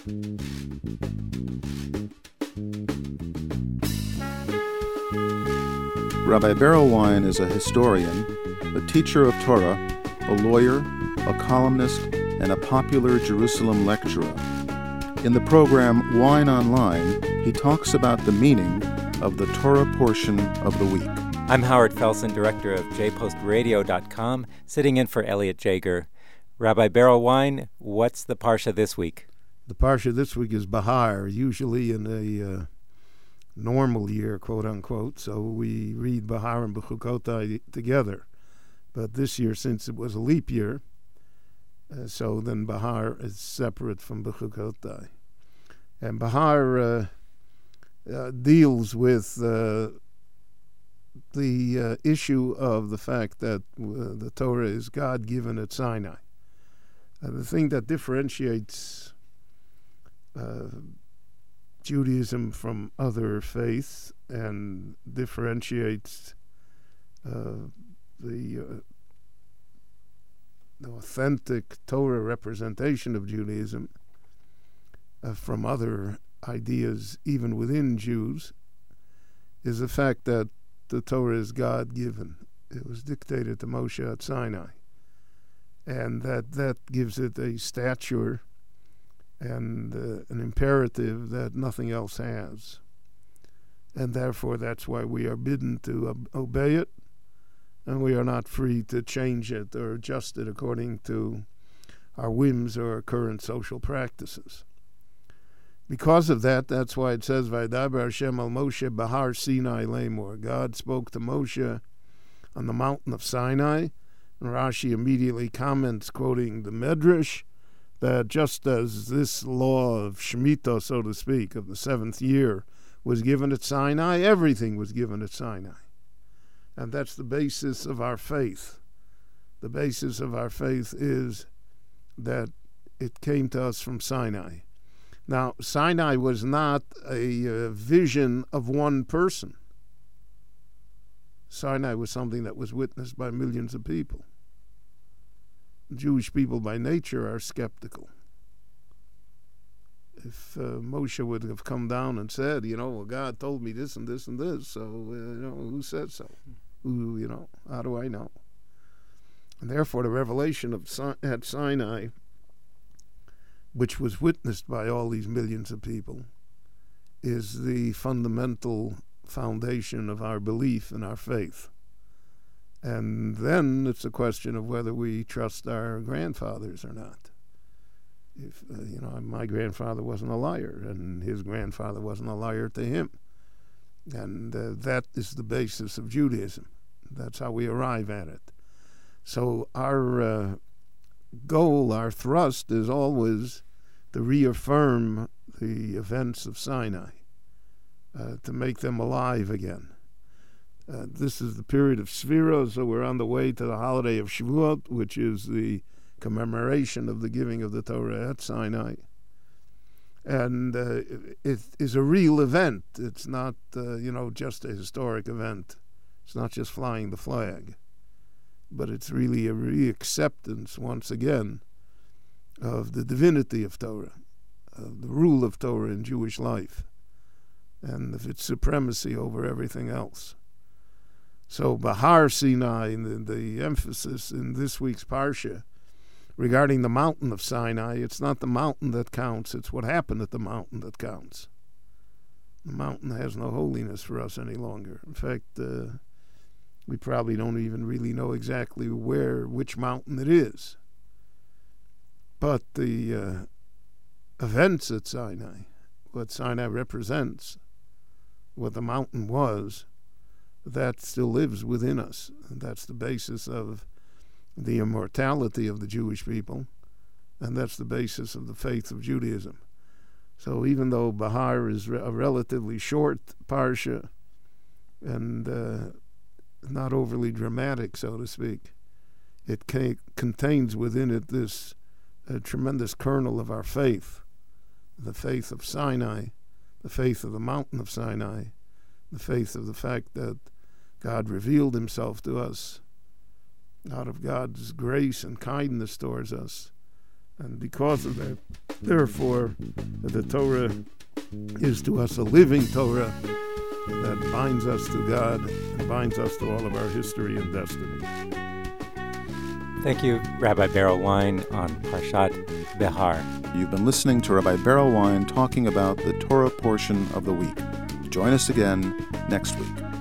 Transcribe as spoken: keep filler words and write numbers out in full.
Rabbi Berelwein is a historian, a teacher of Torah, a lawyer, a columnist, and a popular Jerusalem lecturer. In the program Wine Online, he talks about the meaning of the Torah portion of the week. I'm Howard Felsen, director of j post radio dot com, sitting in for Elliot Jager. Rabbi Berelwein, what's the parsha this week? The parsha this week is Bahar, usually in a uh, normal year, quote unquote. So we read Bahar and Bechukotai together. But this year, since it was a leap year, uh, so then Bahar is separate from Bechukotai. And Bahar uh, uh, deals with uh, the uh, issue of the fact that uh, the Torah is God-given at Sinai. Uh, the thing that differentiates uh, Judaism from other faiths and differentiates uh, the, uh, the authentic Torah representation of Judaism uh, from other ideas, even within Jews, is the fact that the Torah is God-given. It was dictated to Moshe at Sinai, and that that gives it a stature and uh, an imperative that nothing else has. And therefore, that's why we are bidden to ob- obey it, and we are not free to change it or adjust it according to our whims or our current social practices. Because of that, that's why it says, Vaydaber Hashem al Moshe Bahar Sinai Lemor. God spoke to Moshe on the mountain of Sinai, and Rashi immediately comments, quoting the Medrash, that just as this law of Shemitah, so to speak, of the seventh year, was given at Sinai, everything was given at Sinai. And that's the basis of our faith. The basis of our faith is that it came to us from Sinai. Now, Sinai was not a uh, vision of one person. Sinai was something that was witnessed by millions of people. Jewish people by nature are skeptical. If uh, Moshe would have come down and said, you know, well, God told me this and this and this, so, uh, you know, who said so? Who, you know, how do I know? And therefore, the revelation of Si- at Sinai, which was witnessed by all these millions of people, is the fundamental foundation of our belief and our faith. And then it's a question of whether we trust our grandfathers or not. If uh, you know, my grandfather wasn't a liar, and his grandfather wasn't a liar to him. And uh, that is the basis of Judaism. That's how we arrive at it. So our uh, goal, our thrust, is always to reaffirm the events of Sinai, uh, to make them alive again. Uh, this is the period of Sefirah, so we're on the way to the holiday of Shavuot, which is the commemoration of the giving of the Torah at Sinai. And uh, it is a real event. It's not, uh, you know, just a historic event. It's not just flying the flag. But it's really a re-acceptance, once again, of the divinity of Torah, of the rule of Torah in Jewish life, and of its supremacy over everything else. So Bahar Sinai, the, the emphasis in this week's Parsha regarding the mountain of Sinai, it's not the mountain that counts, it's what happened at the mountain that counts. The mountain has no holiness for us any longer. In fact, uh, we probably don't even really know exactly where, which mountain it is. But the uh, events at Sinai, what Sinai represents, what the mountain was, that still lives within us. And that's the basis of the immortality of the Jewish people, and that's the basis of the faith of Judaism. So even though Bahar is re- a relatively short parsha and uh, not overly dramatic, so to speak, it ca- contains within it this uh, tremendous kernel of our faith, the faith of Sinai, the faith of the mountain of Sinai, the faith of the fact that God revealed himself to us out of God's grace and kindness towards us, And because of that, therefore, the Torah is to us a living Torah that binds us to God and binds us to all of our history and destiny. Thank you, Rabbi Beryl Wine, on Parshat Behar. You've been listening to Rabbi Beryl Wine talking about the Torah portion of the week. Join us again next week.